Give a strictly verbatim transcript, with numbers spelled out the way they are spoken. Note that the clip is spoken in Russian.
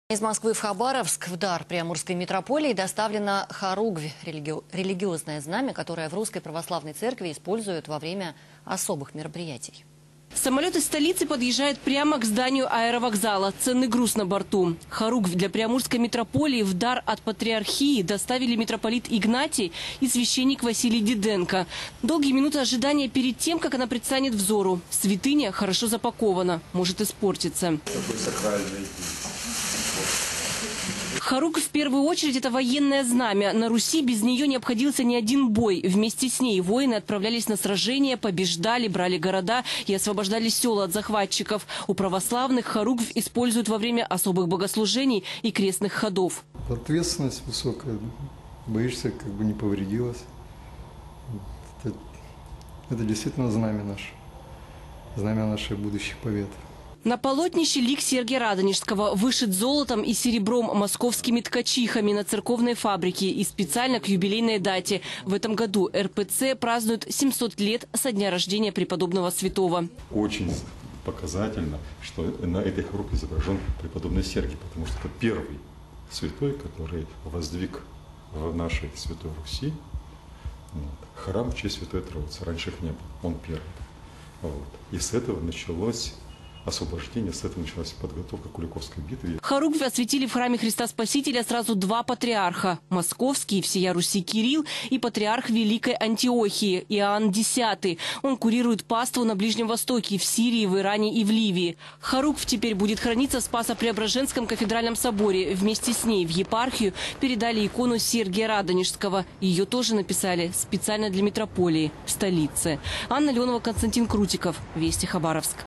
Из Москвы в Хабаровск в дар Приамурской митрополии доставлено хоругвь – религи... религиозное знамя, которое в Русской Православной Церкви используют во время особых мероприятий. Самолет из столицы подъезжает прямо к зданию аэровокзала. Ценный груз на борту. Хоругвь для Приамурской митрополии в дар от патриархии доставили митрополит Игнатий и священник Василий Диденко. Долгие минуты ожидания перед тем, как она предстанет взору. Святыня хорошо запакована, может испортиться. Такой сакральный. Хоругвь в первую очередь это военное знамя. На Руси без нее не обходился ни один бой. Вместе с ней воины отправлялись на сражения, побеждали, брали города и освобождали села от захватчиков. У православных хоругвь используют во время особых богослужений и крестных ходов. Ответственность высокая. Боишься, как бы не повредилась. Это, это действительно знамя наше. Знамя наших будущих побед. На полотнище лик Сергия Радонежского вышит золотом и серебром московскими ткачихами на церковной фабрике и специально к юбилейной дате. В этом году эр пэ цэ празднует семьсот лет со дня рождения преподобного святого. Очень показательно, что на этой хоругви изображен преподобный Сергий, потому что это первый святой, который воздвиг в нашей Святой Руси храм в честь Святой Троицы. Раньше их не было, он первый. Вот. И с этого началось освобождение, с этого началась подготовка к Куликовской битве. Хоругвь осветили в храме Христа Спасителя сразу два патриарха – московский, всея Руси Кирилл и патриарх Великой Антиохии Иоанн Десятый. Он курирует паству на Ближнем Востоке, в Сирии, в Иране и в Ливии. Хоругвь теперь будет храниться в Спасо-Преображенском кафедральном соборе. Вместе с ней в епархию передали икону Сергия Радонежского. Ее тоже написали специально для митрополии в столице. Анна Леонова, Константин Крутиков. Вести, Хабаровск.